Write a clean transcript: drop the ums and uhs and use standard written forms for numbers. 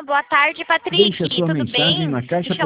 boa tarde, Patrick. Deixe a sua Tudo mensagem bem? na caixa Me